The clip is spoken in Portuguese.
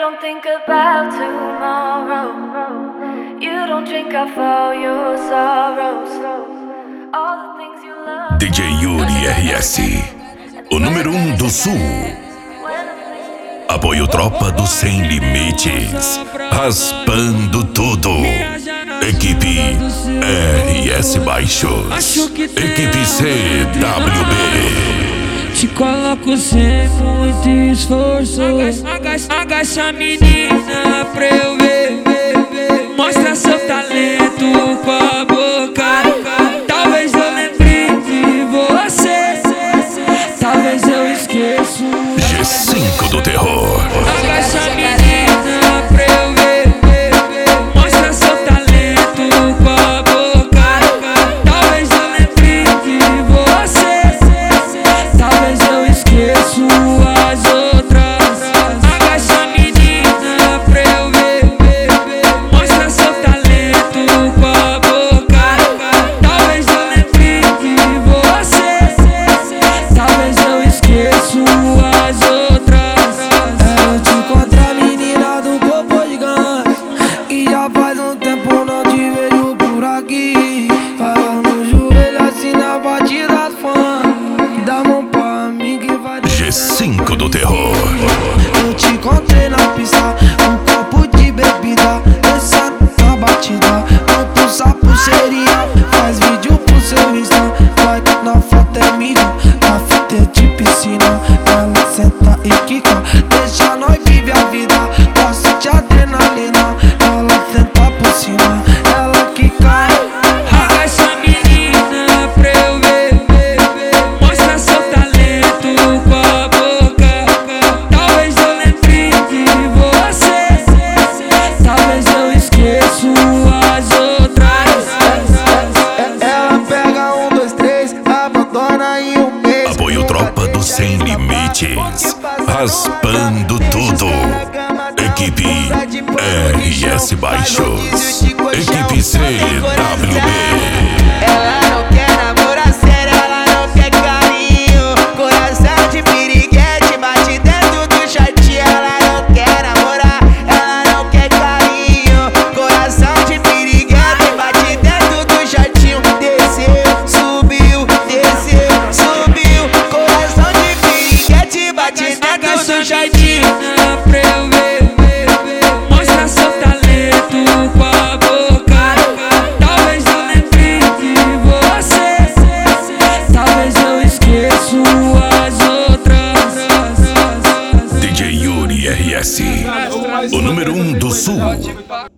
don't think about tomorrow. You don't drink off all your sorrows. All the things you love. DJ Yuri RS, o número 1 do Sul. Apoio Tropa do Sem Limites, raspando tudo. Equipe RS Baixos, equipe CWB. Te coloco sem muito esforço. Agacha a menina pra eu ver. Mostra seu talento com a boca. Talvez eu lembre de você. Talvez eu esqueça. G5 do terror. Agacha a menina pra eu ver. Mostra seu talento com a boca. Talvez eu lembre de você. Talvez eu esqueço as outras. Agacha a menina pra eu ver. Mostra seu talento com a boca. Talvez eu lembre de você. Talvez eu esqueço as outras. Eu te encontro a menina do corpo gigante, e já faz um tempo não te vejo por aqui. Fala no joelho assim na batida do funk. Dá mão pra mim que vai. G5 do terror. Eu te encontrei na pista, um copo de bebida, dançando na batida. Não pulsa pulseirinha, faz vídeo pro seu Insta. Vai na foto é mídia, na fita é de piscina. Ela senta e quica, deixa nós viver a vida. Gosta de adrenalina, ela senta por cima, ela quica. Agacha a menina pra eu ver. Mostra seu talento com a boca. Talvez eu lembre de você. Talvez eu esqueço as outras. Ela pega 1, 2, 3, abandona em um mês. Apoio Tropa do Sem Limites, raspando tudo. Equipe RS Baixos, equipe CWB. Ela não quer namorar sério, ela não quer carinho. Coração de piriguete bate dentro do shortinho. Ela não quer namorar, ela não quer carinho. Coração de piriguete bate dentro do shortinho. Desceu, subiu, desceu, subiu. Coração de piriguete bate dentro do shortinho. Pra eu ver. Mostra seu talento com a boca. Talvez eu lembre de você. Talvez eu esqueço as outras. DJ Yuri RS, o número 1 do Sul.